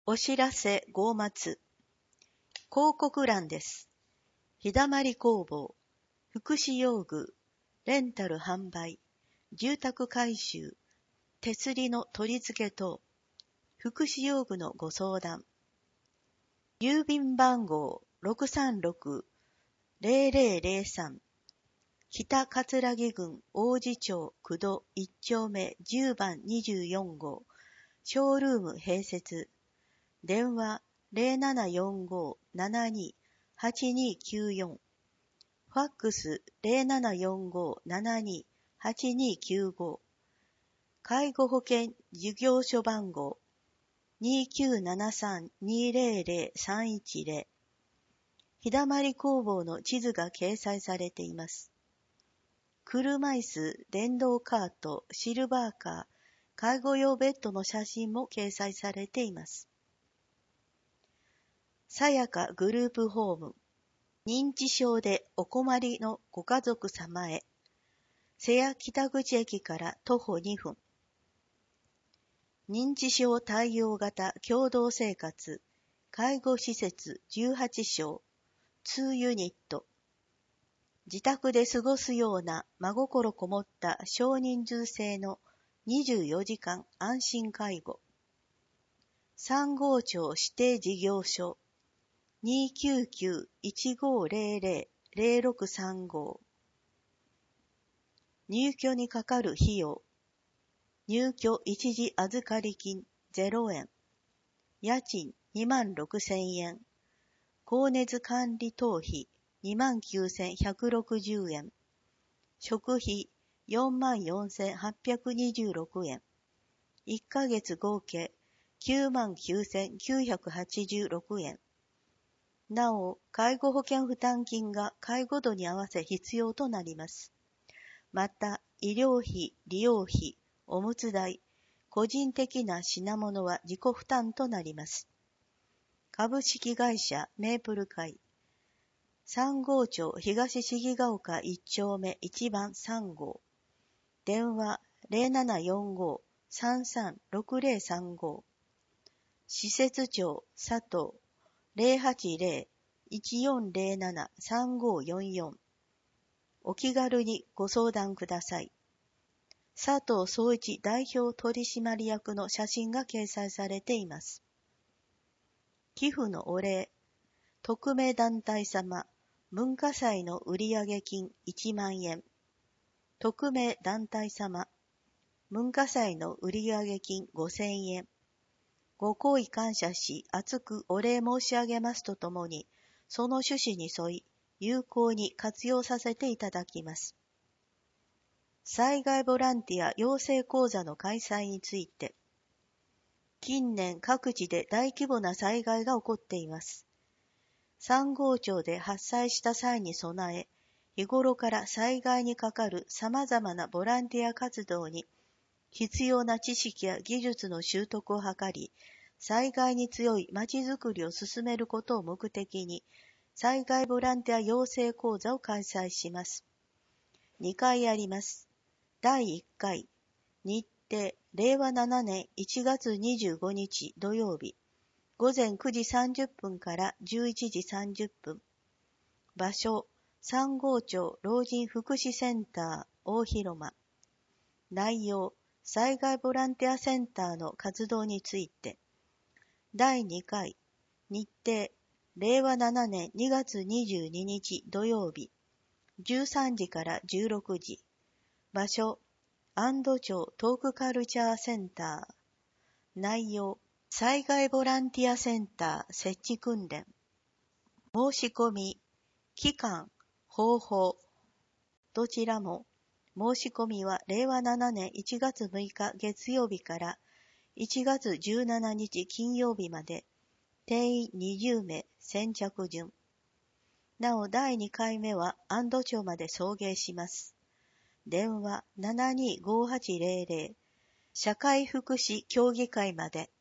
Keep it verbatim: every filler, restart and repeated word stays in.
お知らせ号末。広告欄です。日だまり工房、福祉用具、レンタル販売、住宅改修、手すりの取り付け等、福祉用具のご相談。郵便番号 ろくさんろく ぜろぜろぜろさん、北葛城郡王子町九度いち丁目じゅうばんにじゅうよん号、ショールーム併設。電話 ゼロななよんご ななに はちにきゅうよん、ファックス ゼロななよんご ななに はちにきゅうご、介護保険事業所番号 にきゅうななさん にぜろぜろさんいちぜろ、日だまり工房の地図が掲載されています。車椅子、電動カート、シルバーカー、介護用ベッドの写真も掲載されています。さやかグループホーム、認知症でお困りのご家族様へ、瀬谷北口駅から徒歩にふん。認知症対応型共同生活、介護施設じゅうはちしょう、にユニット。自宅で過ごすような真心こもった少人数制のにじゅうよじかん安心介護。さん号町指定事業所、にきゅうきゅう いちごぜろぜろ ぜろろくさんご。入居にかかる費用。入居一時預かり金ゼロえん。家賃にまんろくせんえん。光熱管理等費にまんきゅうせんひゃくろくじゅうえん。食費よんまんよんせんはっぴゃくにじゅうろくえん。いっかげつ合計きゅうまんきゅうせんきゅうひゃくはちじゅうろくえん。なお、介護保険負担金が介護度に合わせ必要となります。また、医療費、利用費、おむつ代、個人的な品物は自己負担となります。株式会社メープル会、さん号町東重ヶ丘いち丁目いちばんさん号、電話 ゼロななよんご さんさんろくぜろさんご、施設長佐藤ゼロはちゼロ いちよんゼロなな さんごよんよん。お気軽にご相談ください。佐藤総一代表取締役の写真が掲載されています。寄付のお礼。特命団体様、文化祭の売上金いちまんえん。特命団体様、文化祭の売上金ごせんえん。ご好意感謝し、厚くお礼申し上げますとともに、その趣旨に沿い、有効に活用させていただきます。災害ボランティア養成講座の開催について、近年各地で大規模な災害が起こっています。さん号町で発災した際に備え、日頃から災害にかかる様々なボランティア活動に必要な知識や技術の習得を図り、災害に強いまちづくりを進めることを目的に、災害ボランティア養成講座を開催します。にかいあります。だいいっかい、日程、れいわななねんいちがつにじゅうごにち土曜日、ごぜんくじさんじゅっぷんからじゅういちじさんじゅっぷん。場所、さん号町老人福祉センター大広間。内容、災害ボランティアセンターの活動について。だいにかい、日程、れいわななねんにがつにじゅうににち土曜日、じゅうさんじからじゅうろくじ。場所、安堵町トークカルチャーセンター。内容、災害ボランティアセンター設置訓練。申し込み、期間、方法。どちらも、申し込みはれいわななねんいちがつむいか月曜日からいちがつじゅうしちにち金曜日まで、定員にじゅうめい、先着順。なおだいにかいめは安堵町まで送迎します。電話 ななにごはちぜろぜろ、社会福祉協議会まで。